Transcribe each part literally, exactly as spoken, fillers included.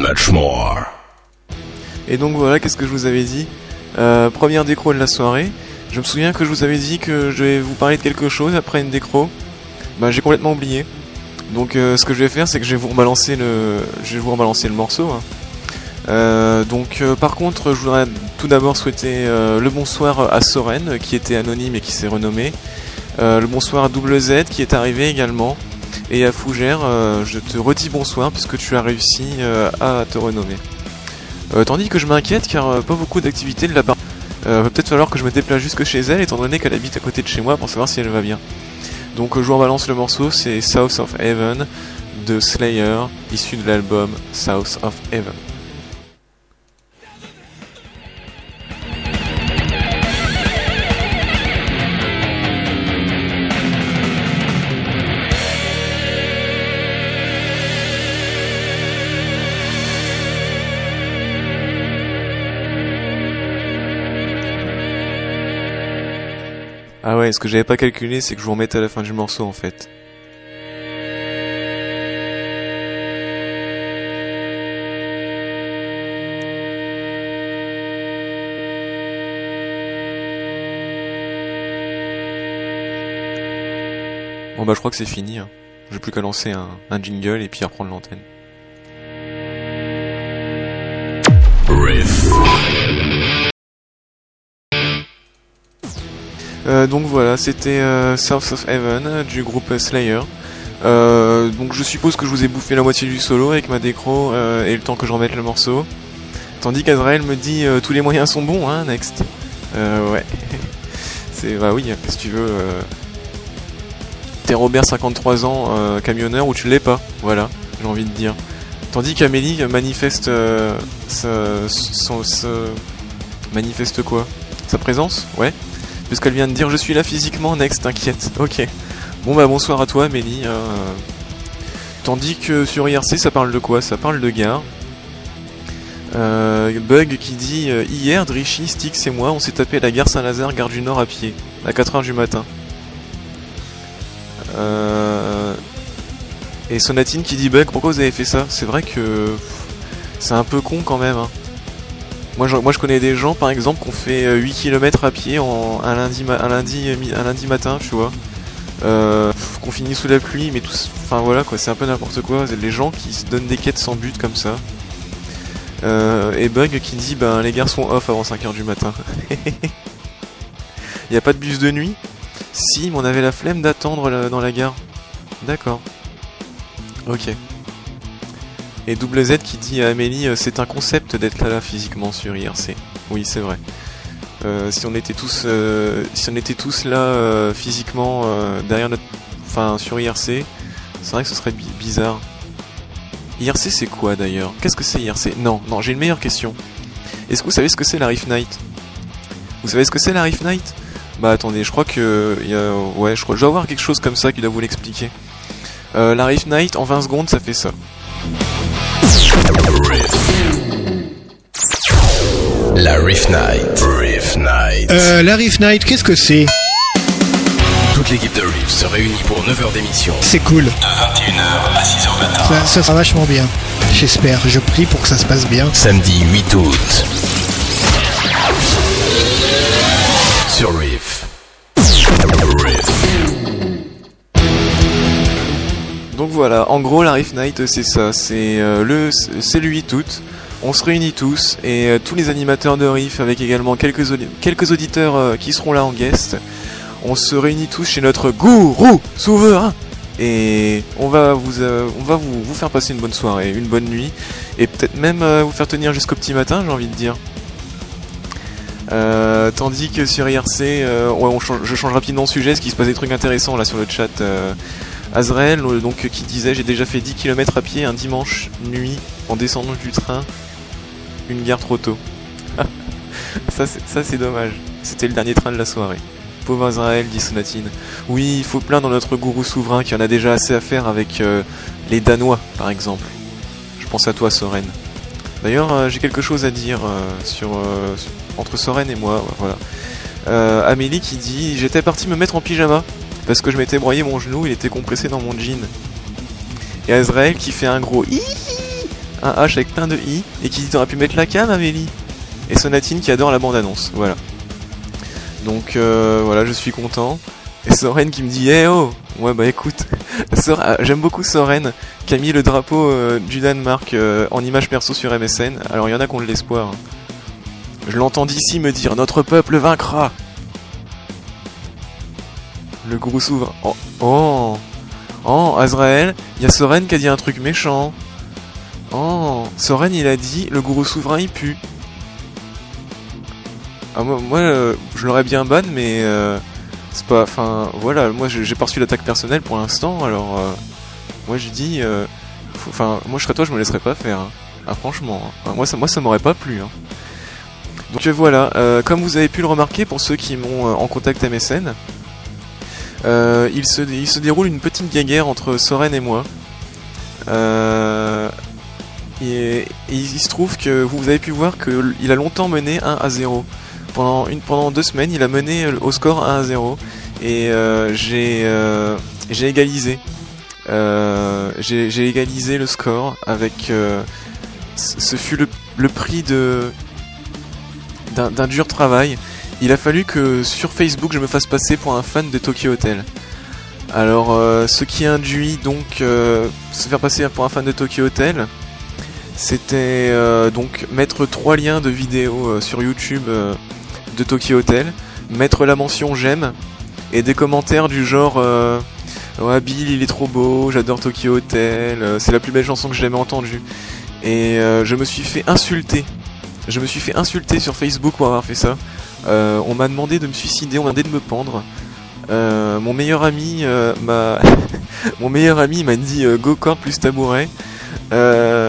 much more. Et donc voilà, qu'est-ce que je vous avais dit, euh, première décro de la soirée. Je me souviens que je vous avais dit que je vais vous parler de quelque chose après une décro. Bah j'ai complètement oublié. Donc euh, ce que je vais faire, c'est que je vais vous rebalancer le, je vais vous rebalancer le morceau. Hein. Euh, donc euh, par contre, je voudrais tout d'abord souhaiter euh, le bonsoir à Soren, qui était anonyme et qui s'est renommé. Euh, le bonsoir à Double Z, qui est arrivé également. Et à Fougère, euh, je te redis bonsoir puisque tu as réussi euh, à te renommer. Euh, tandis que je m'inquiète car euh, pas beaucoup d'activités de la part. Euh, va peut-être falloir que je me déplace jusque chez elle étant donné qu'elle habite à côté de chez moi pour savoir si elle va bien. Donc euh, je vous rebalance le morceau, c'est South of Heaven de Slayer, issu de l'album South of Heaven. Ah ouais, ce que j'avais pas calculé, c'est que je vous remette à la fin du morceau en fait. Bon bah je crois que c'est fini, hein. J'ai plus qu'à lancer un, un jingle et puis à reprendre l'antenne. Riff. Euh, donc voilà, c'était euh, South of Heaven du groupe Slayer. Euh, donc je suppose que je vous ai bouffé la moitié du solo avec ma décro euh, et le temps que je remette le morceau. Tandis qu'Azrael me dit euh, tous les moyens sont bons, hein, next. Euh, ouais. C'est bah oui, qu'est-ce que tu veux. Euh... T'es Robert, cinquante-trois ans, euh, camionneur, ou tu l'es pas. Voilà, j'ai envie de dire. Tandis qu'Amélie manifeste euh, sa, son, sa, manifeste quoi? Sa présence, ouais. Puisqu'elle vient de dire je suis là physiquement, next, t'inquiète. Ok. Bon bah bonsoir à toi Amélie. Euh... Tandis que sur I R C ça parle de quoi? Ça parle de gare. Euh, Bug qui dit euh, hier Drichy, Styx et moi on s'est tapé la gare Saint-Lazare, gare du Nord à pied, à quatre heures du matin. Euh... Et Sonatine qui dit Bug, pourquoi vous avez fait ça? C'est vrai que c'est un peu con quand même. Hein. Moi je, moi je connais des gens par exemple qui ont fait huit kilomètres à pied en, un, lundi, un, lundi, un lundi matin, tu vois. Euh, qu'on finit sous la pluie, mais tout. Enfin voilà quoi, c'est un peu n'importe quoi. C'est les gens qui se donnent des quêtes sans but comme ça. Euh, et Bug qui dit ben les gares sont off avant cinq heures du matin. Y a pas de bus de nuit? Si, mais on avait la flemme d'attendre la, dans la gare. D'accord. Ok. Et Double Z qui dit à Amélie c'est un concept d'être là, là physiquement sur I R C. Oui c'est vrai. Euh, si on était tous euh, si on était tous là euh, physiquement euh, derrière notre. Enfin sur I R C, c'est vrai que ce serait bi- bizarre. I R C c'est quoi d'ailleurs? Qu'est-ce que c'est I R C? Non, non, j'ai une meilleure question. Est-ce que vous savez ce que c'est la Riff Night? Vous savez ce que c'est la Riff Night? Bah attendez, je crois que y a, ouais, je crois je dois avoir quelque chose comme ça qui doit vous l'expliquer. Euh, la Riff Night en vingt secondes ça fait ça. La Riff Night. Riff Night. Euh, la Riff Night, qu'est-ce que c'est? Toute l'équipe de Riff se réunit pour neuf heures d'émission. C'est cool. De vingt et une heures à six heures matin. Ça, ça sera vachement bien. J'espère, je prie pour que ça se passe bien. Samedi huit août. Sur Riff. Riff. Donc voilà, en gros la Riff Night c'est ça, c'est euh, le c'est le huit août. On se réunit tous et euh, tous les animateurs de Riff avec également quelques audi- quelques auditeurs euh, qui seront là en guest. On se réunit tous chez notre gourou souverain et on va vous euh, on va vous, vous faire passer une bonne soirée, une bonne nuit et peut-être même euh, vous faire tenir jusqu'au petit matin, j'ai envie de dire. Euh, tandis que sur I R C, euh, ouais, on change, je change rapidement de sujet, parce qu'il se passe des trucs intéressants là sur le chat. Euh, Azrael, donc qui disait j'ai déjà fait dix kilomètres à pied un dimanche nuit en descendant du train, une gare trop tôt. ça, c'est, ça c'est dommage. C'était le dernier train de la soirée. Pauvre Azrael, dit Sonatine. Oui, il faut plaindre notre gourou souverain qui en a déjà assez à faire avec euh, les Danois, par exemple. Je pense à toi, Soren. D'ailleurs, euh, j'ai quelque chose à dire euh, sur, euh, sur entre Soren et moi. Voilà. Euh, Amélie qui dit j'étais parti me mettre en pyjama parce que je m'étais broyé mon genou, il était compressé dans mon jean. Et Azrael qui fait un gros hihi un H avec plein de I, et qui dit t'aurais pu mettre la cam, Amélie. Et Sonatine qui adore la bande-annonce, voilà. Donc euh, voilà, je suis content. Et Soren qui me dit eh oh. Ouais bah écoute, Soren, j'aime beaucoup Soren qui a mis le drapeau euh, du Danemark euh, en image perso sur M S N. Alors il y en a qui ont de l'espoir. Je l'entends d'ici me dire notre peuple vaincra. Le gourou souverain. Oh oh, oh Azrael, il y a Soren qui a dit un truc méchant. Oh, Soren il a dit le gourou souverain il pue. Ah, moi, moi euh, je l'aurais bien ban mais euh, c'est pas, enfin voilà, moi j'ai pas reçu l'attaque personnelle pour l'instant, alors euh, moi j'ai dit, enfin euh, moi je serais toi, je me laisserais pas faire, hein. Ah franchement, hein. Enfin, moi ça, moi ça m'aurait pas plu. Hein. Donc euh, voilà, euh, comme vous avez pu le remarquer pour ceux qui m'ont euh, en contact M S N, euh, il se il se déroule une petite guerre entre Soren et moi. Euh, et, et il se trouve que vous avez pu voir que il a longtemps mené un à zéro. Pendant, une, pendant deux semaines, il a mené au score un à zéro. Et euh, j'ai euh, j'ai égalisé. Euh, j'ai, j'ai égalisé le score avec... Euh, ce fut le, le prix de d'un, d'un dur travail. Il a fallu que sur Facebook, je me fasse passer pour un fan de Tokyo Hotel. Alors, euh, ce qui induit donc euh, se faire passer pour un fan de Tokyo Hotel, c'était euh, donc mettre trois liens de vidéos euh, sur YouTube euh, de Tokyo Hotel, mettre la mention j'aime et des commentaires du genre euh, ouais, Bill il est trop beau, j'adore Tokyo Hotel, euh, c'est la plus belle chanson que j'ai jamais entendue. Et euh, je me suis fait insulter. Je me suis fait insulter sur Facebook pour avoir fait ça. Euh, on m'a demandé de me suicider, on m'a demandé de me pendre. Euh, mon meilleur ami euh, m'a mon meilleur ami m'a dit euh, go cord plus tabouret. Euh...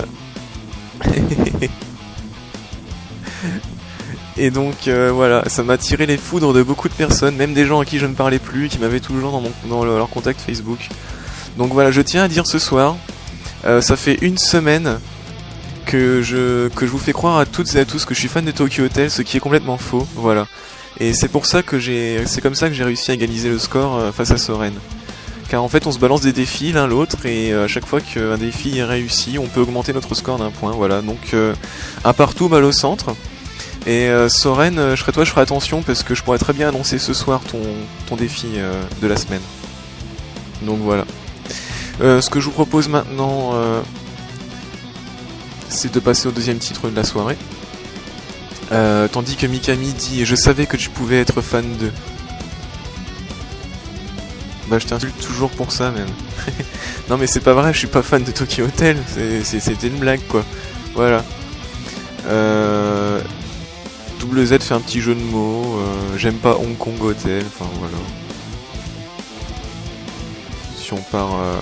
Et donc euh, voilà, ça m'a tiré les foudres de beaucoup de personnes, même des gens à qui je ne parlais plus, qui m'avaient toujours dans, mon, dans leur contact Facebook. Donc voilà, je tiens à dire ce soir, euh, ça fait une semaine que je que je vous fais croire à toutes et à tous que je suis fan de Tokyo Hotel, ce qui est complètement faux, voilà. Et c'est pour ça que j'ai, c'est comme ça que j'ai réussi à égaliser le score euh, face à Soren. Car en fait on se balance des défis l'un l'autre et euh, à chaque fois qu'un défi est réussi, on peut augmenter notre score d'un point, voilà. Donc euh, un partout, balle au centre. Et euh, Soren, euh, je serais toi, je ferai attention parce que je pourrais très bien annoncer ce soir ton, ton défi euh, de la semaine. Donc voilà. Euh, ce que je vous propose maintenant, euh, c'est de passer au deuxième titre de la soirée. Euh, tandis que Mikami dit « Je savais que tu pouvais être fan de... » Bah je t'insulte toujours pour ça même. Non mais c'est pas vrai, je suis pas fan de Tokyo Hotel, c'est, c'est, c'était une blague quoi. Voilà. Euh... Double Z fait un petit jeu de mots, euh, j'aime pas Hong Kong Hotel, enfin voilà. Si on part... Euh...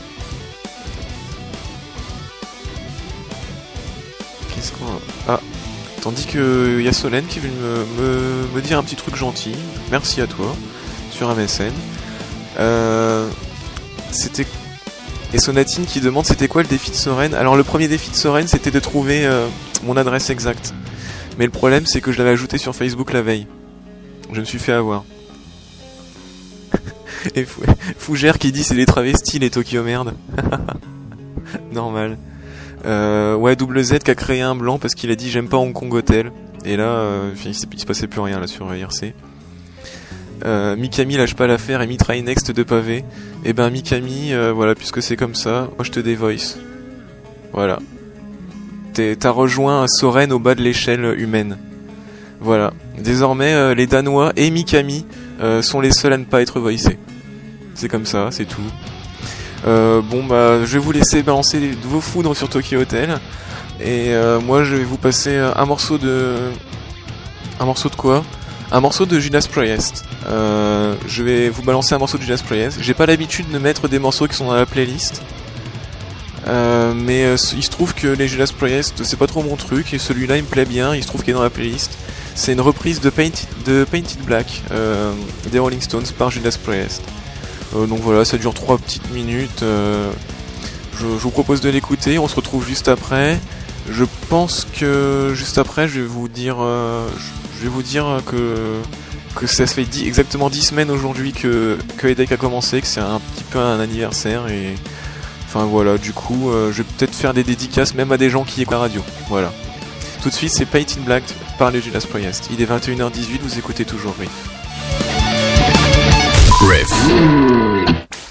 Qu'est-ce qu'on a... Ah, tandis que y a Solène qui veut me, me, me dire un petit truc gentil, merci à toi, sur M S N. Euh... C'était... Et Sonatine qui demande c'était quoi le défi de Soren. Alors le premier défi de Soren c'était de trouver euh, mon adresse exacte. Mais le problème c'est que je l'avais ajouté sur Facebook la veille. Je me suis fait avoir. Et Fou... Fougère qui dit c'est les travestis les Tokyo merde. Normal. Euh, ouais, Double Z qui a créé un blanc parce qu'il a dit j'aime pas Hong Kong Hotel. Et là, euh, il, se... il se passait plus rien là sur I R C. Euh, Mikami lâche pas l'affaire et Mitrai Next de pavé. Et ben Mikami, euh, voilà, puisque c'est comme ça, moi je te dévoice. Voilà. T'es, t'as rejoint Soren au bas de l'échelle humaine. Voilà. Désormais, euh, les Danois et Mikami euh, sont les seuls à ne pas être voicés. C'est comme ça, c'est tout. Euh, bon bah, je vais vous laisser balancer de vos foudres sur Tokyo Hotel. Et euh, moi, je vais vous passer un morceau de... Un morceau de quoi ? Un morceau de Judas Priest. Euh, je vais vous balancer un morceau de Judas Priest. J'ai pas l'habitude de mettre des morceaux qui sont dans la playlist. Euh, mais euh, il se trouve que les Judas Priest, c'est pas trop mon truc. Et celui-là, il me plaît bien. Il se trouve qu'il est dans la playlist. C'est une reprise de Painted, de Painted Black euh, des Rolling Stones par Judas Priest. Euh, donc voilà, ça dure trois petites minutes. Euh, je, je vous propose de l'écouter. On se retrouve juste après. Je pense que juste après, je vais vous dire... Euh, Je vais vous dire que, que ça se fait dix, exactement dix semaines aujourd'hui que, que Headache a commencé, que c'est un petit peu un anniversaire et Enfin voilà, du coup, euh, je vais peut-être faire des dédicaces même à des gens qui écoutent la radio. Voilà. Tout de suite, c'est Painted Black par les Judas Priest. Il est vingt et une heures dix-huit, vous écoutez toujours Riff. Riff.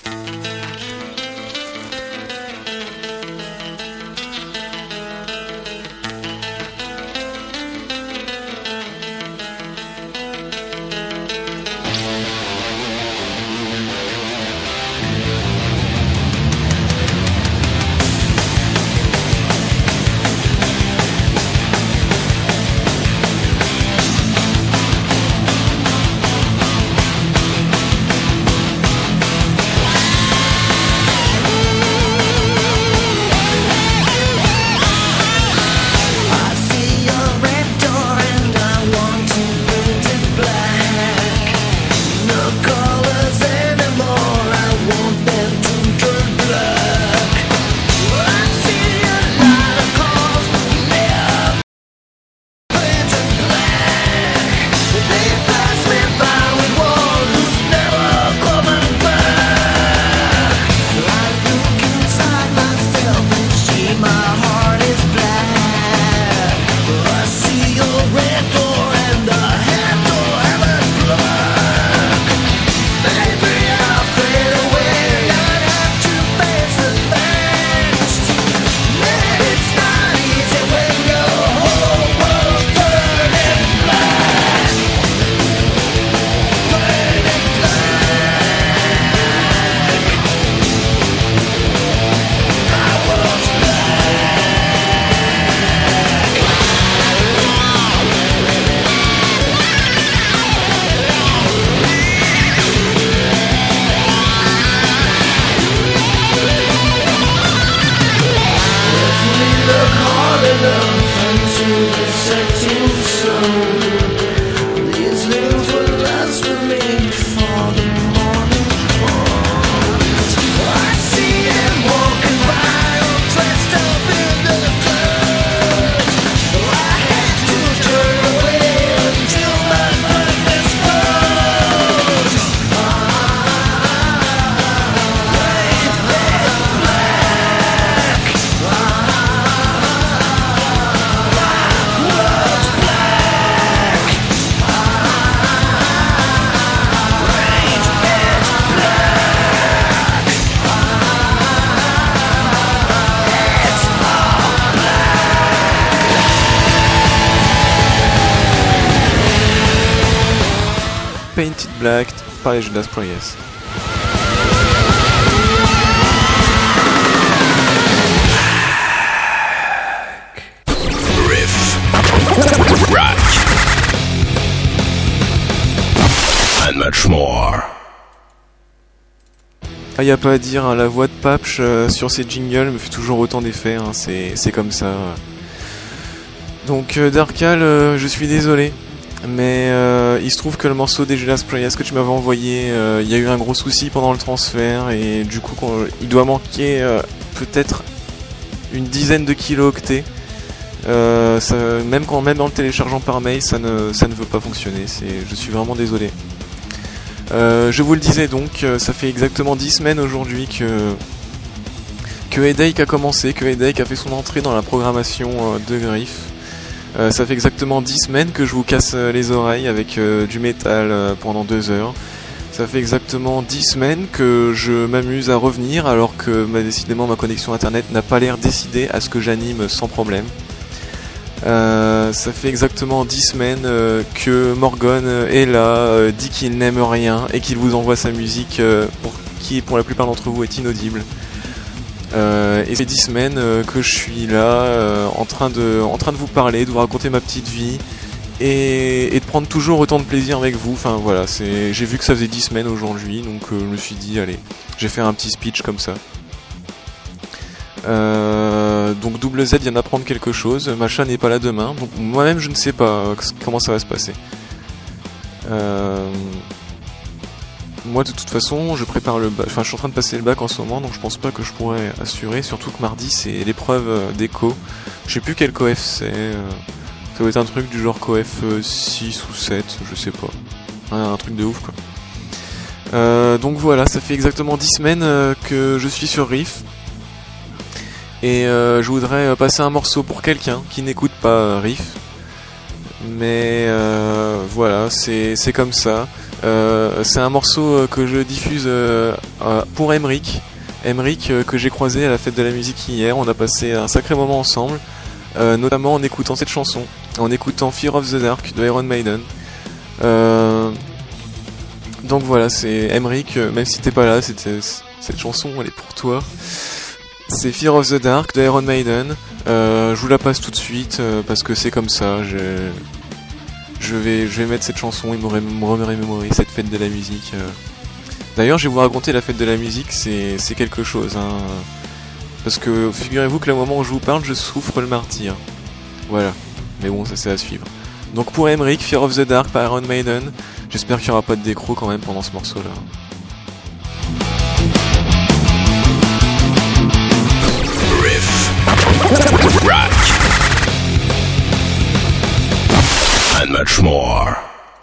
Painted Black par les Judas Priest. Riff. Rock. And much more. Ah, y a pas à dire, hein, la voix de Papch euh, sur ces jingles me fait toujours autant d'effets, hein, c'est, c'est comme ça. Donc euh, Darkal, euh, je suis désolé, mais euh, il se trouve que le morceau des Judas Priest que tu m'avais envoyé, il euh, y a eu un gros souci pendant le transfert, et du coup il doit manquer euh, peut-être une dizaine de kilo-octets. Euh, ça, même quand même en le téléchargeant par mail, ça ne, ça ne veut pas fonctionner, c'est, je suis vraiment désolé. Euh, je vous le disais donc, ça fait exactement dix semaines aujourd'hui que que Headache a commencé, que Headache a fait son entrée dans la programmation euh, de Griff. Euh, ça fait exactement dix semaines que je vous casse euh, les oreilles avec euh, du métal euh, pendant deux heures. Ça fait exactement dix semaines que je m'amuse à revenir alors que bah, décidément ma connexion internet n'a pas l'air décidée à ce que j'anime sans problème. Euh, ça fait exactement dix semaines euh, que Morgan est là, euh, dit qu'il n'aime rien et qu'il vous envoie sa musique euh, pour, qui pour la plupart d'entre vous est inaudible. Euh, et c'est dix semaines euh, que je suis là euh, en, train de, en train de vous parler, de vous raconter ma petite vie et, et de prendre toujours autant de plaisir avec vous. Enfin voilà, c'est, j'ai vu que ça faisait dix semaines aujourd'hui, donc euh, je me suis dit allez, j'ai fait un petit speech comme ça. Euh, donc double Z vient d'apprendre quelque chose, Macha n'est pas là demain, donc moi-même je ne sais pas comment ça va se passer. Euh, moi de toute façon je prépare le bac, enfin je suis en train de passer le bac en ce moment, donc je pense pas que je pourrais assurer, surtout que mardi c'est l'épreuve d'éco, je sais plus quel coef c'est, euh, ça doit être un truc du genre coef six ou sept, je sais pas, un, un truc de ouf quoi. Euh, donc voilà, ça fait exactement dix semaines euh, que je suis sur Riff. Et euh, je voudrais passer un morceau pour quelqu'un qui n'écoute pas euh, Riff. Mais euh, voilà, c'est, c'est comme ça. Euh, c'est un morceau que je diffuse euh, pour Emric. Emric euh, que j'ai croisé à la fête de la musique hier. On a passé un sacré moment ensemble, euh, notamment en écoutant cette chanson, en écoutant Fear of the Dark de Iron Maiden. Euh, donc voilà, c'est Emric, euh, même si t'es pas là, c'était, cette chanson elle est pour toi. C'est Fear of the Dark de Iron Maiden. Euh, je vous la passe tout de suite euh, parce que c'est comme ça. Je, je vais, je vais mettre cette chanson et me remémorer cette fête de la musique. Euh. D'ailleurs, je vais vous raconter la fête de la musique. C'est, c'est quelque chose, hein. Parce que figurez-vous que le moment où je vous parle, je souffre le martyr. Voilà. Mais bon, ça c'est à suivre. Donc pour Emric, Fear of the Dark par Iron Maiden. J'espère qu'il n'y aura pas de décro quand même pendant ce morceau-là. Rock and much more.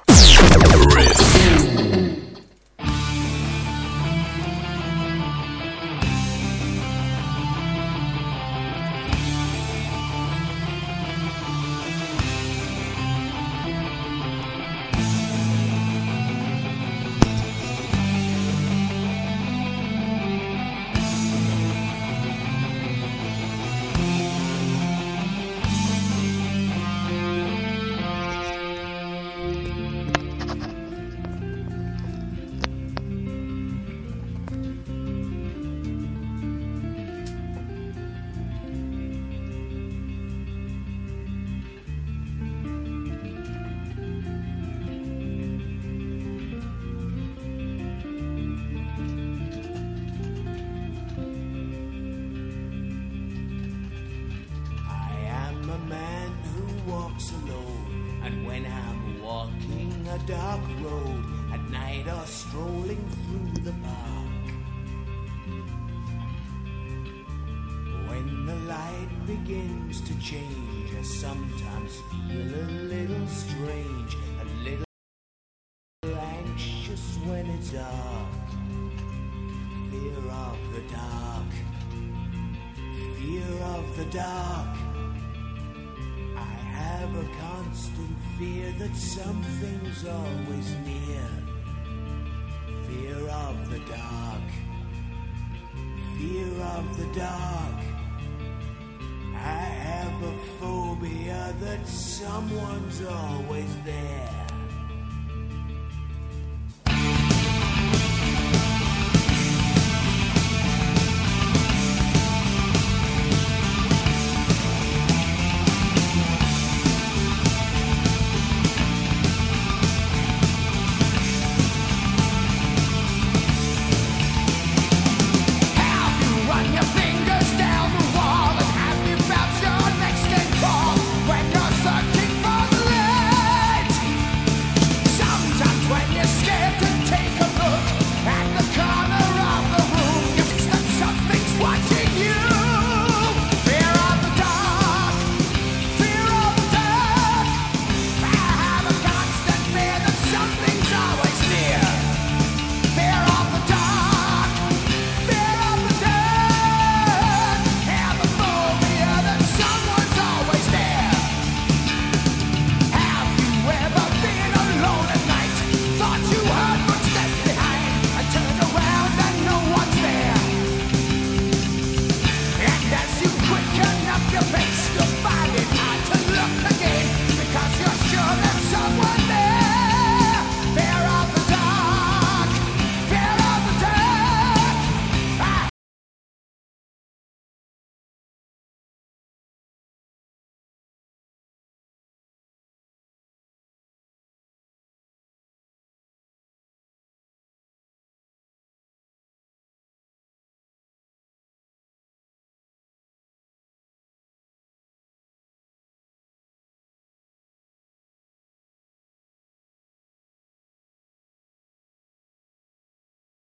Riff. Dark road at night or strolling through the park. When the light begins to change, I sometimes feel a little strange, a little anxious when it's dark. Fear of the dark, fear of the dark. I have a constant fear that something's always near. Fear of the dark, fear of the dark. I have a phobia that someone's always there.